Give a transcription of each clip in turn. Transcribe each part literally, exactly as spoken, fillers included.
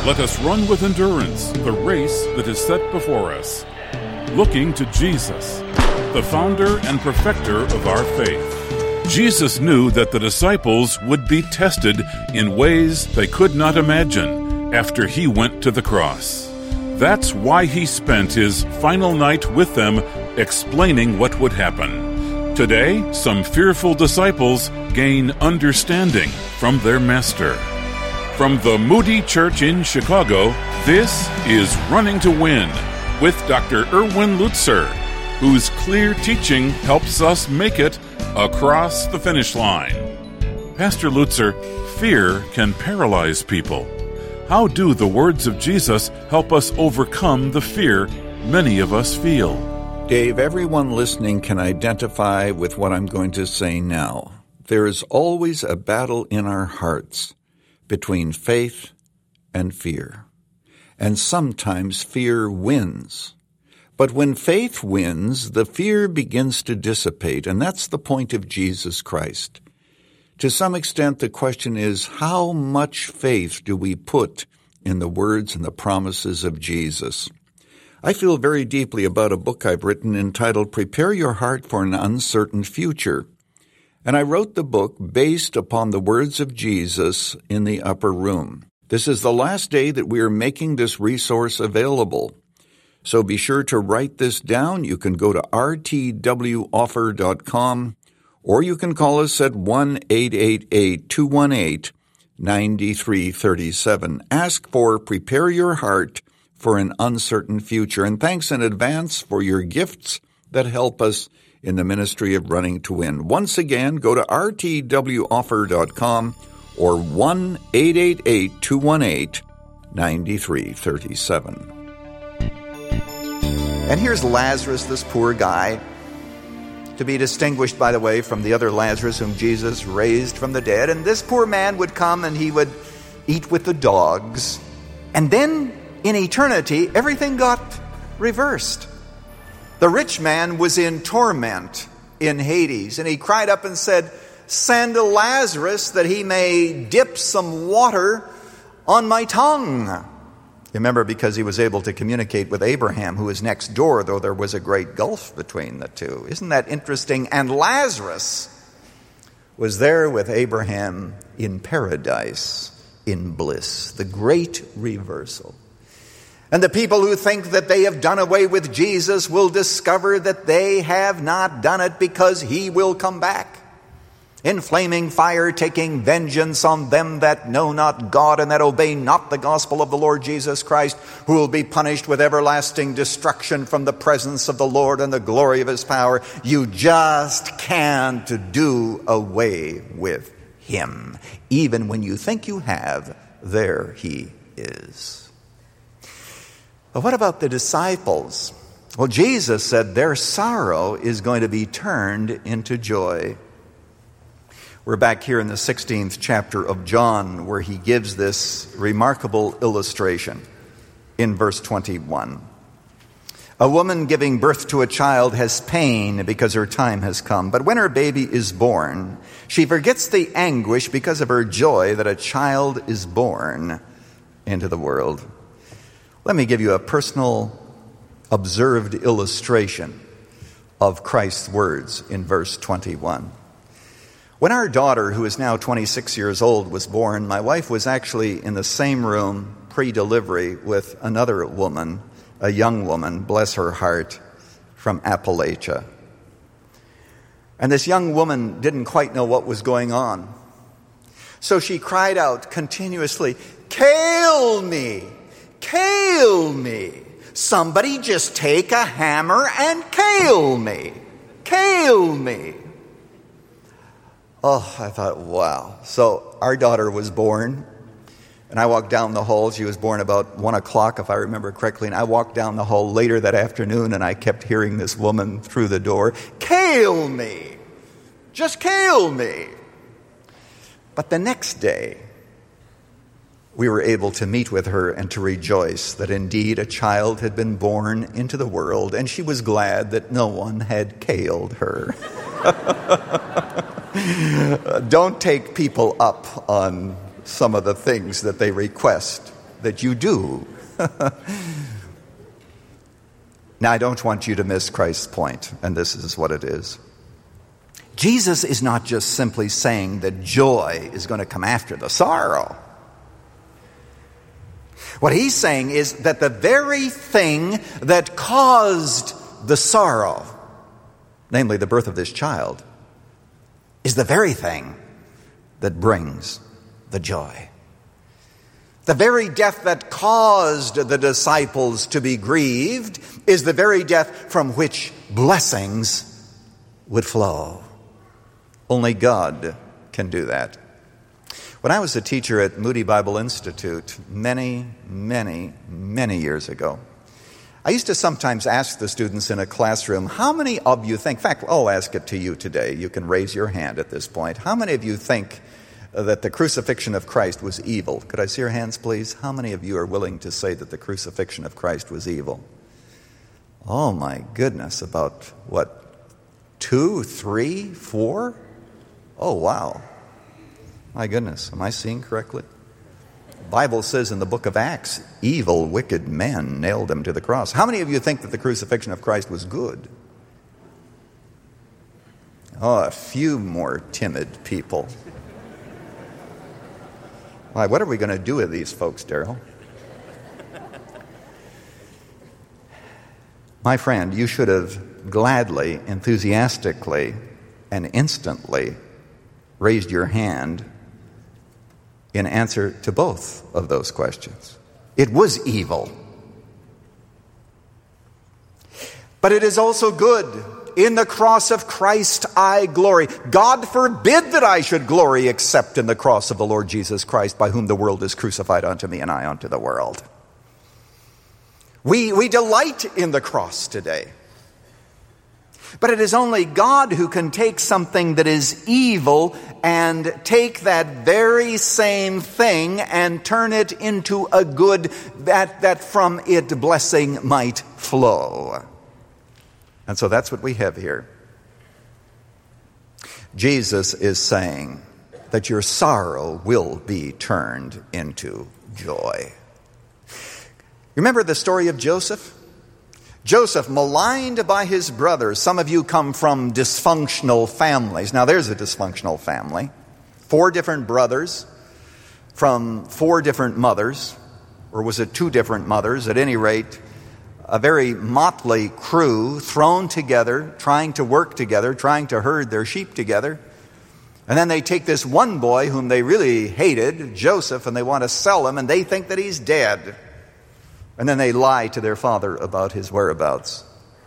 Let us run with endurance the race that is set before us, looking to Jesus, the founder and perfecter of our faith. Jesus knew that the disciples would be tested in ways they could not imagine after he went to the cross. That's why he spent his final night with them explaining what would happen. Today, some fearful disciples gain understanding from their master. From the Moody Church in Chicago, this is Running to Win with Doctor Erwin Lutzer, whose clear teaching helps us make it across the finish line. Pastor Lutzer, fear can paralyze people. How do the words of Jesus help us overcome the fear many of us feel? Dave, everyone listening can identify with what I'm going to say now. There is always a battle in our hearts between faith and fear. And sometimes fear wins. But when faith wins, the fear begins to dissipate, and that's the point of Jesus Christ. To some extent, the question is, how much faith do we put in the words and the promises of Jesus? I feel very deeply about a book I've written entitled Prepare Your Heart for an Uncertain Future. And I wrote the book based upon the words of Jesus in the upper room. This is the last day that we are making this resource available. So be sure to write this down. You can go to r t w offer dot com or you can call us at one eight eight eight, two one eight, nine three three seven. Ask for Prepare Your Heart for an Uncertain Future. And thanks in advance for your gifts that help us in the ministry of Running to Win. Once again, go to r t w offer dot com or one eight eight eight, two one eight, nine three three seven. And here's Lazarus, this poor guy, to be distinguished, by the way, from the other Lazarus whom Jesus raised from the dead. And this poor man would come and he would eat with the dogs. And then, in eternity, everything got reversed. The rich man was in torment in Hades, and he cried up and said, "Send Lazarus that he may dip some water on my tongue." You remember, because he was able to communicate with Abraham, who was next door, though there was a great gulf between the two. Isn't that interesting? And Lazarus was there with Abraham in paradise, in bliss, the great reversal. And the people who think that they have done away with Jesus will discover that they have not done it, because he will come back in flaming fire, taking vengeance on them that know not God and that obey not the gospel of the Lord Jesus Christ, who will be punished with everlasting destruction from the presence of the Lord and the glory of his power. You just can't do away with him. Even when you think you have, there he is. But what about the disciples? Well, Jesus said their sorrow is going to be turned into joy. We're back here in the sixteenth chapter of John, where he gives this remarkable illustration in verse twenty-one. A woman giving birth to a child has pain because her time has come. But when her baby is born, she forgets the anguish because of her joy that a child is born into the world. Let me give you a personal, observed illustration of Christ's words in verse twenty-one. When our daughter, who is now twenty-six years old, was born, my wife was actually in the same room pre-delivery with another woman, a young woman, bless her heart, from Appalachia. And this young woman didn't quite know what was going on. So she cried out continuously, "Kill me! Kill me! Somebody just take a hammer and kill me! Kill me!" Oh, I thought, wow. So our daughter was born, and I walked down the hall. She was born about one o'clock, if I remember correctly, and I walked down the hall later that afternoon, and I kept hearing this woman through the door, "Kill me! Just kill me!" But the next day, we were able to meet with her and to rejoice that indeed a child had been born into the world, and she was glad that no one had killed her. Don't take people up on some of the things that they request that you do. Now, I don't want you to miss Christ's point, and this is what it is. Jesus is not just simply saying that joy is going to come after the sorrow. What he's saying is that the very thing that caused the sorrow, namely the birth of this child, is the very thing that brings the joy. The very death that caused the disciples to be grieved is the very death from which blessings would flow. Only God can do that. When I was a teacher at Moody Bible Institute many, many, many years ago, I used to sometimes ask the students in a classroom, how many of you think, in fact, I'll ask it to you today. You can raise your hand at this point. How many of you think that the crucifixion of Christ was evil? Could I see your hands, please? How many of you are willing to say that the crucifixion of Christ was evil? Oh, my goodness. About, what, two, three, four? Oh, wow. My goodness. Am I seeing correctly? The Bible says in the book of Acts, evil, wicked men nailed him to the cross. How many of you think that the crucifixion of Christ was good? Oh, a few more timid people. Why, what are we going to do with these folks, Darrell? My friend, you should have gladly, enthusiastically, and instantly raised your hand in answer to both of those questions. It was evil. But it is also good. In the cross of Christ I glory. God forbid that I should glory except in the cross of the Lord Jesus Christ, by whom the world is crucified unto me and I unto the world. We, we delight in the cross today. But it is only God who can take something that is evil and take that very same thing and turn it into a good, that, that from it blessing might flow. And so that's what we have here. Jesus is saying that your sorrow will be turned into joy. Remember the story of Joseph? Joseph, maligned by his brothers. Some of you come from dysfunctional families. Now there's a dysfunctional family. Four different brothers from four different mothers. Or was it two different mothers? At any rate, a very motley crew thrown together, trying to work together, trying to herd their sheep together. And then they take this one boy whom they really hated, Joseph, and they want to sell him, and they think that he's dead. And then they lie to their father about his whereabouts.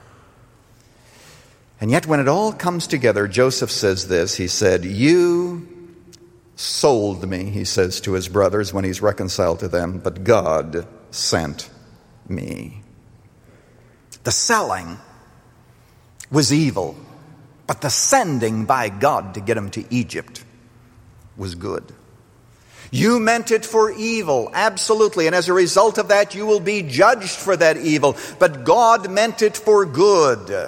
And yet when it all comes together, Joseph says this. He said, "You sold me," he says to his brothers when he's reconciled to them, "but God sent me." The selling was evil, but the sending by God to get him to Egypt was good. You meant it for evil, absolutely, and as a result of that, you will be judged for that evil, but God meant it for good.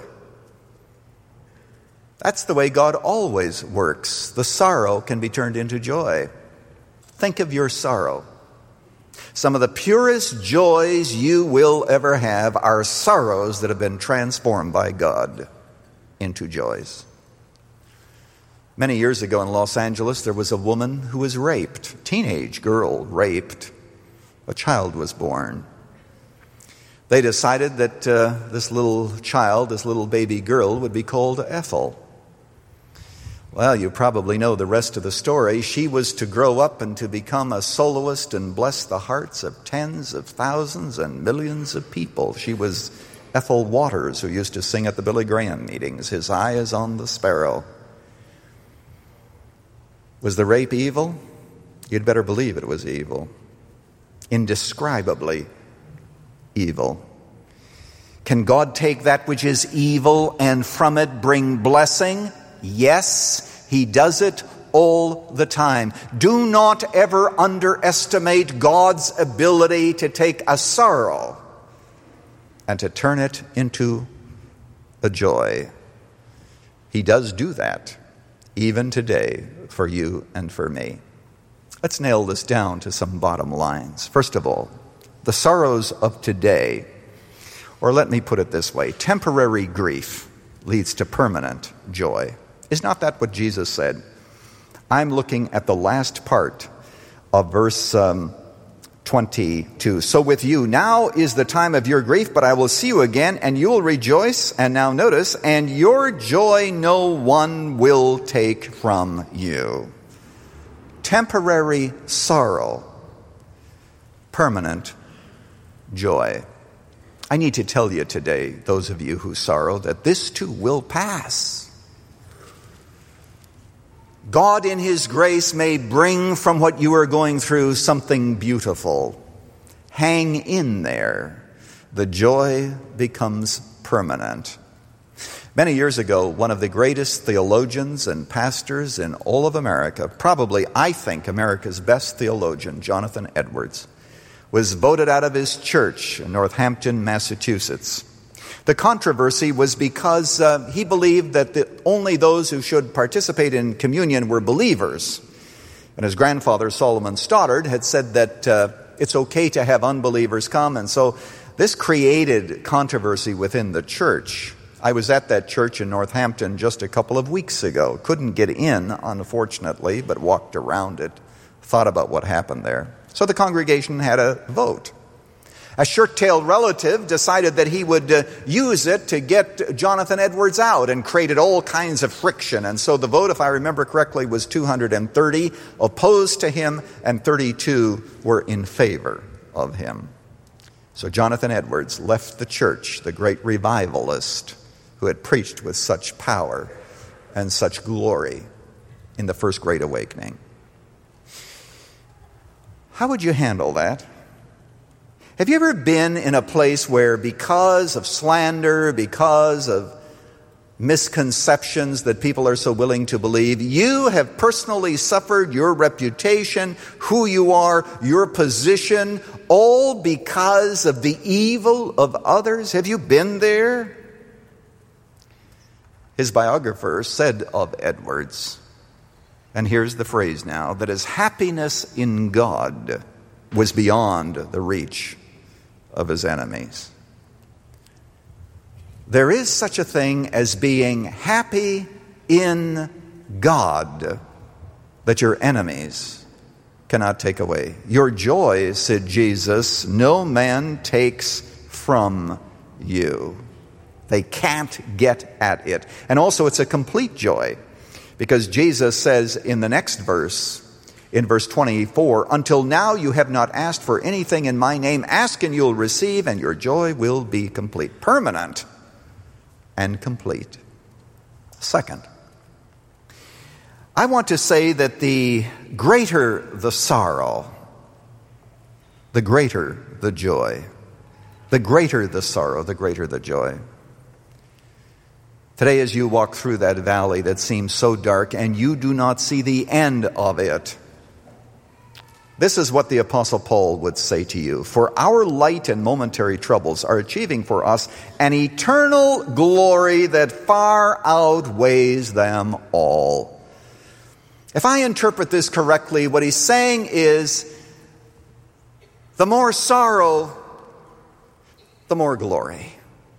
That's the way God always works. The sorrow can be turned into joy. Think of your sorrow. Some of the purest joys you will ever have are sorrows that have been transformed by God into joys. Many years ago in Los Angeles, there was a woman who was raped, a teenage girl raped. A child was born. They decided that uh, this little child, this little baby girl, would be called Ethel. Well, you probably know the rest of the story. She was to grow up and to become a soloist and bless the hearts of tens of thousands and millions of people. She was Ethel Waters, who used to sing at the Billy Graham meetings, "His eye is on the sparrow." Was the rape evil? You'd better believe it was evil. Indescribably evil. Can God take that which is evil and from it bring blessing? Yes, He does it all the time. Do not ever underestimate God's ability to take a sorrow and to turn it into a joy. He does do that, even today, for you and for me. Let's nail this down to some bottom lines. First of all, the sorrows of today, or let me put it this way, temporary grief leads to permanent joy. Is not that what Jesus said? I'm looking at the last part of verse um, twenty-two. So with you, now is the time of your grief, but I will see you again, and you will rejoice. And now notice, and your joy no one will take from you. Temporary sorrow, permanent joy. I need to tell you today, those of you who sorrow, that this too will pass. God in His grace may bring from what you are going through something beautiful. Hang in there. The joy becomes permanent. Many years ago, one of the greatest theologians and pastors in all of America, probably, I think, America's best theologian, Jonathan Edwards, was voted out of his church in Northampton, Massachusetts. The controversy was because uh, he believed that the, only those who should participate in communion were believers. And his grandfather, Solomon Stoddard, had said that uh, it's okay to have unbelievers come. And so this created controversy within the church. I was at that church in Northampton just a couple of weeks ago. Couldn't get in, unfortunately, but walked around it, thought about what happened there. So the congregation had a vote. A short-tailed relative decided that he would uh, use it to get Jonathan Edwards out, and created all kinds of friction. And so the vote, if I remember correctly, was two hundred thirty opposed to him, and thirty-two were in favor of him. So Jonathan Edwards left the church, the great revivalist who had preached with such power and such glory in the First Great Awakening. How would you handle that? Have you ever been in a place where, because of slander, because of misconceptions that people are so willing to believe, you have personally suffered your reputation, who you are, your position, all because of the evil of others? Have you been there? His biographer said of Edwards, and here's the phrase now, that his happiness in God was beyond the reach of his enemies. There is such a thing as being happy in God that your enemies cannot take away. Your joy, said Jesus, no man takes from you. They can't get at it. And also it's a complete joy, because Jesus says in the next verse, in verse twenty-four, until now you have not asked for anything in my name. Ask and you'll receive, and your joy will be complete. Permanent and complete. Second, I want to say that the greater the sorrow, the greater the joy. The greater the sorrow, the greater the joy. Today, as you walk through that valley that seems so dark and you do not see the end of it, this is what the Apostle Paul would say to you. For our light and momentary troubles are achieving for us an eternal glory that far outweighs them all. If I interpret this correctly, what he's saying is, the more sorrow, the more glory.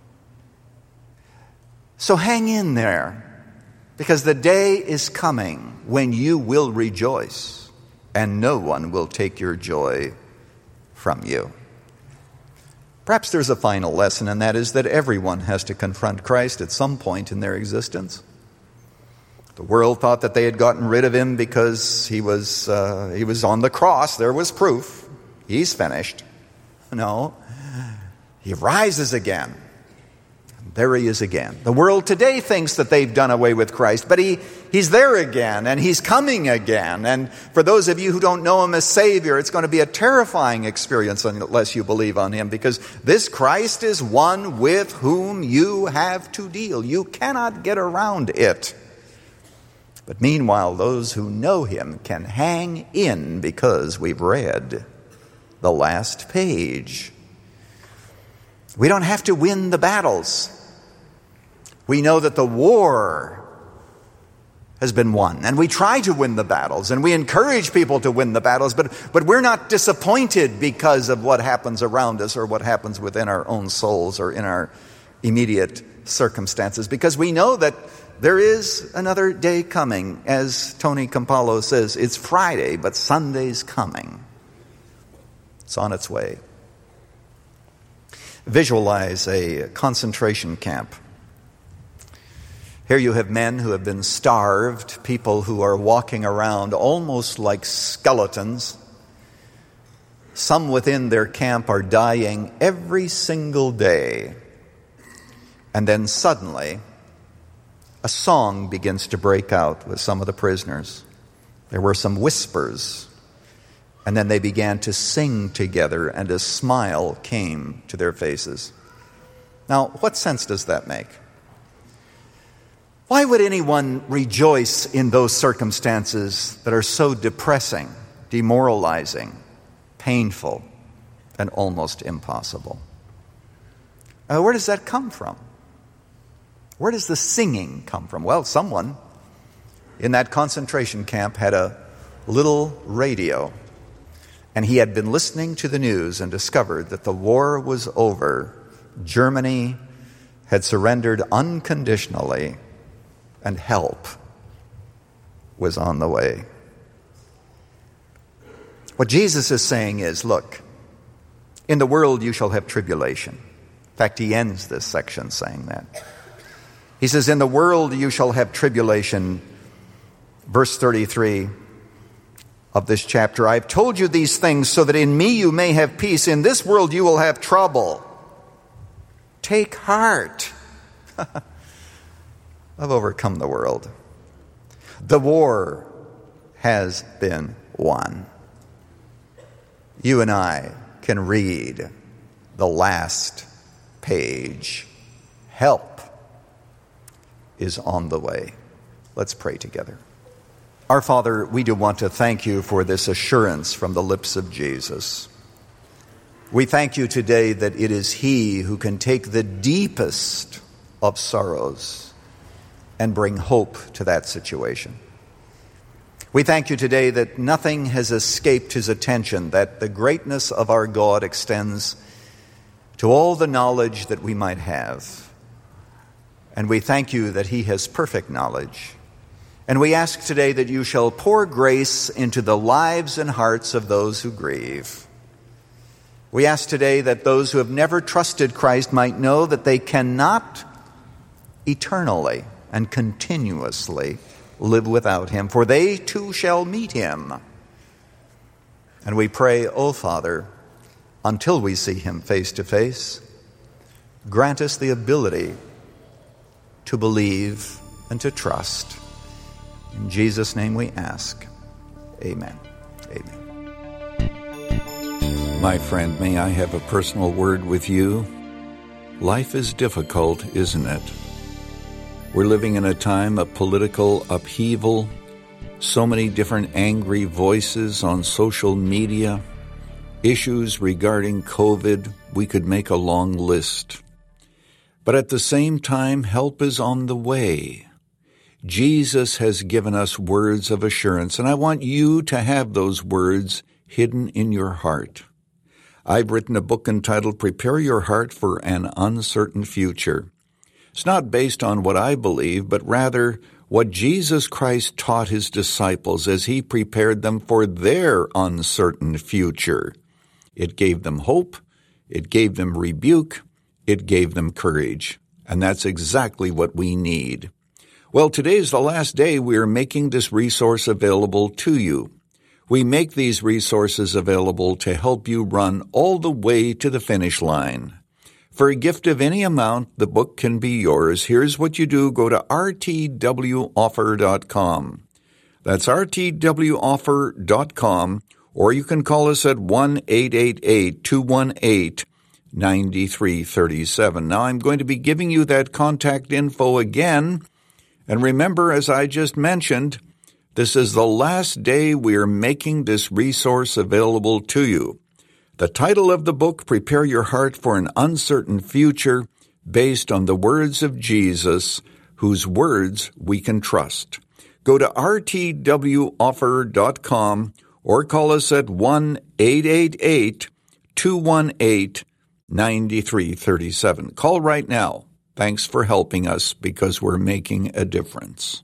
So hang in there, because the day is coming when you will rejoice, and no one will take your joy from you. Perhaps there's a final lesson, and that is that everyone has to confront Christ at some point in their existence. The world thought that they had gotten rid of him because he was uh, he was on the cross. There was proof. He's finished. No, he rises again. There he is again. The world today thinks that they've done away with Christ, but he, he's there again, and he's coming again. And for those of you who don't know him as Savior, it's going to be a terrifying experience unless you believe on him, because this Christ is one with whom you have to deal. You cannot get around it. But meanwhile, those who know him can hang in because we've read the last page. We don't have to win the battles. We know that the war has been won. And we try to win the battles, and we encourage people to win the battles, but, but we're not disappointed because of what happens around us or what happens within our own souls or in our immediate circumstances, because we know that there is another day coming. As Tony Campolo says, it's Friday, but Sunday's coming. It's on its way. Visualize a concentration camp. Here you have men who have been starved, people who are walking around almost like skeletons. Some within their camp are dying every single day. And then suddenly, a song begins to break out with some of the prisoners. There were some whispers, and then they began to sing together, and a smile came to their faces. Now, what sense does that make? Why would anyone rejoice in those circumstances that are so depressing, demoralizing, painful, and almost impossible? Uh, where does that come from? Where does the singing come from? Well, someone in that concentration camp had a little radio, and he had been listening to the news and discovered that the war was over. Germany had surrendered unconditionally, and help was on the way. What Jesus is saying is, look, in the world you shall have tribulation. In fact, he ends this section saying that. He says, in the world you shall have tribulation. Verse thirty-three of this chapter, I have told you these things so that in me you may have peace. In this world you will have trouble. Take heart. I've overcome the world. The war has been won. You and I can read the last page. Help is on the way. Let's pray together. Our Father, we do want to thank you for this assurance from the lips of Jesus. We thank you today that it is he who can take the deepest of sorrows and bring hope to that situation. We thank you today that nothing has escaped his attention, that the greatness of our God extends to all the knowledge that we might have. And we thank you that he has perfect knowledge. And we ask today that you shall pour grace into the lives and hearts of those who grieve. We ask today that those who have never trusted Christ might know that they cannot eternally and continuously live without him, for they too shall meet him. And we pray, O Father, until we see him face to face, grant us the ability to believe and to trust. In Jesus' name we ask. Amen. Amen. My friend, may I have a personal word with you? Life is difficult, isn't it? We're living in a time of political upheaval, so many different angry voices on social media, issues regarding COVID. We could make a long list. But at the same time, help is on the way. Jesus has given us words of assurance, and I want you to have those words hidden in your heart. I've written a book entitled Prepare Your Heart for an Uncertain Future. It's not based on what I believe, but rather what Jesus Christ taught his disciples as he prepared them for their uncertain future. It gave them hope, it gave them rebuke, it gave them courage. And that's exactly what we need. Well, today is the last day we are making this resource available to you. We make these resources available to help you run all the way to the finish line. For a gift of any amount, the book can be yours. Here's what you do. Go to r t w offer dot com. That's r t w offer dot com, or you can call us at one eight eight eight, two one eight, nine three three seven. Now, I'm going to be giving you that contact info again. And remember, as I just mentioned, this is the last day we are making this resource available to you. The title of the book, Prepare Your Heart for an Uncertain Future, based on the words of Jesus, whose words we can trust. Go to r t w offer dot com or call us at one eight eight eight, two one eight, nine three three seven. Call right now. Thanks for helping us because we're making a difference.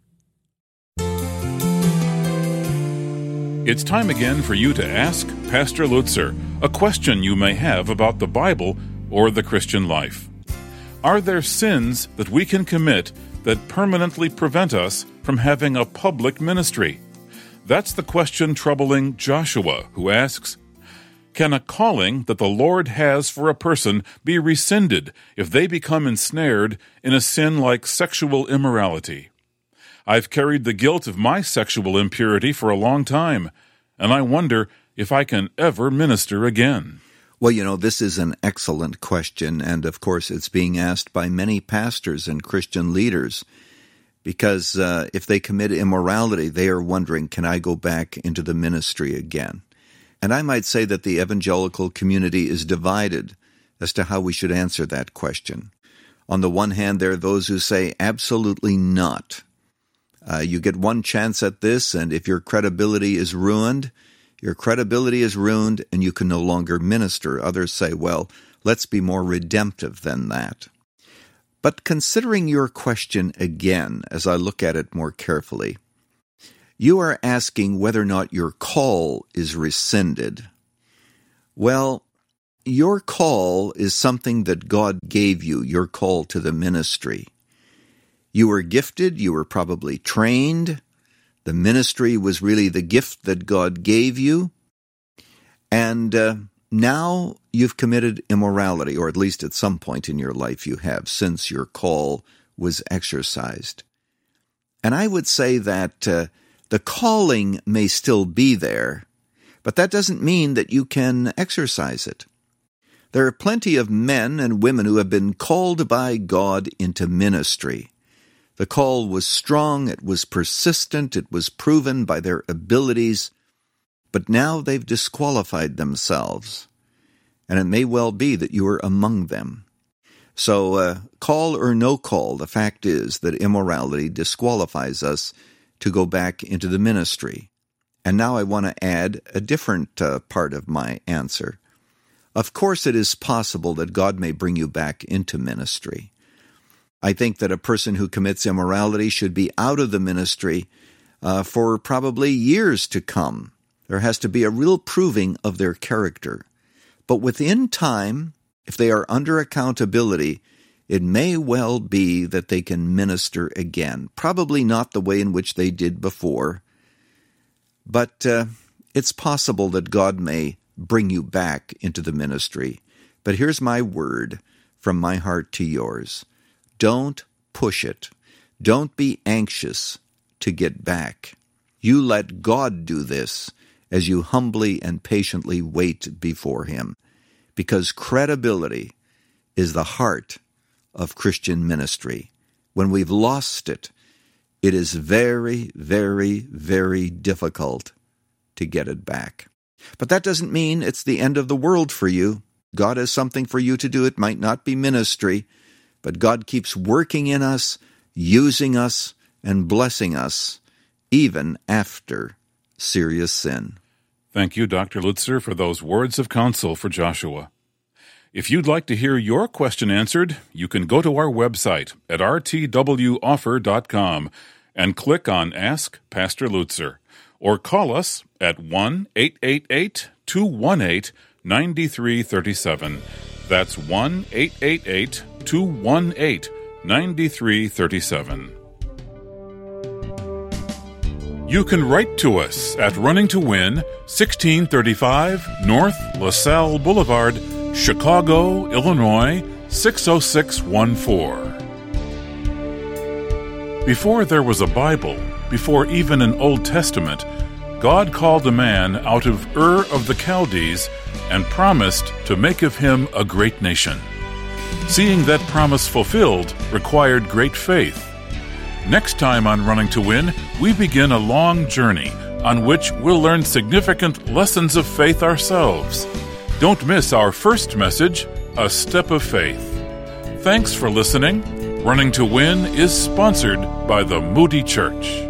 It's time again for you to ask Pastor Lutzer a question you may have about the Bible or the Christian life. Are there sins that we can commit that permanently prevent us from having a public ministry? That's the question troubling Joshua, who asks, can a calling that the Lord has for a person be rescinded if they become ensnared in a sin like sexual immorality? I've carried the guilt of my sexual impurity for a long time, and I wonder if I can ever minister again. Well, you know, this is an excellent question, and of course it's being asked by many pastors and Christian leaders, because uh, if they commit immorality, they are wondering, can I go back into the ministry again? And I might say that the evangelical community is divided as to how we should answer that question. On the one hand, there are those who say, absolutely not. Uh, you get one chance at this, and if your credibility is ruined, your credibility is ruined, and you can no longer minister. Others say, well, let's be more redemptive than that. But considering your question again, as I look at it more carefully, you are asking whether or not your call is rescinded. Well, your call is something that God gave you, your call to the ministry. You were gifted, you were probably trained. The ministry was really the gift that God gave you. And uh, now you've committed immorality, or at least at some point in your life you have, since your call was exercised. And I would say that uh, the calling may still be there, but that doesn't mean that you can exercise it. There are plenty of men and women who have been called by God into ministry. The call was strong, it was persistent, it was proven by their abilities, but now they've disqualified themselves, and it may well be that you are among them. So, uh, call or no call, the fact is that immorality disqualifies us to go back into the ministry. And now I want to add a different uh, part of my answer. Of course it is possible that God may bring you back into ministry. I think that a person who commits immorality should be out of the ministry uh, for probably years to come. There has to be a real proving of their character. But within time, if they are under accountability, it may well be that they can minister again. Probably not the way in which they did before, but uh, it's possible that God may bring you back into the ministry. But here's my word from my heart to yours. Don't push it. Don't be anxious to get back. You let God do this as you humbly and patiently wait before Him, because credibility is the heart of Christian ministry. When we've lost it, it is very, very, very difficult to get it back. But that doesn't mean it's the end of the world for you. God has something for you to do. It might not be ministry, but God keeps working in us, using us, and blessing us, even after serious sin. Thank you, Doctor Lutzer, for those words of counsel for Joshua. If you'd like to hear your question answered, you can go to our website at r t w offer dot com and click on Ask Pastor Lutzer, or call us at one eight eight eight, two one eight, nine three three seven. That's one eight eight eight, two one eight, nine three three seven. You can write to us at Running to Win, sixteen thirty-five North LaSalle Boulevard, Chicago, Illinois, six oh six one four. Before there was a Bible, before even an Old Testament, God called a man out of Ur of the Chaldees and promised to make of him a great nation. Seeing that promise fulfilled required great faith. Next time on Running to Win, we begin a long journey on which we'll learn significant lessons of faith ourselves. Don't miss our first message, A Step of Faith. Thanks for listening. Running to Win is sponsored by the Moody Church.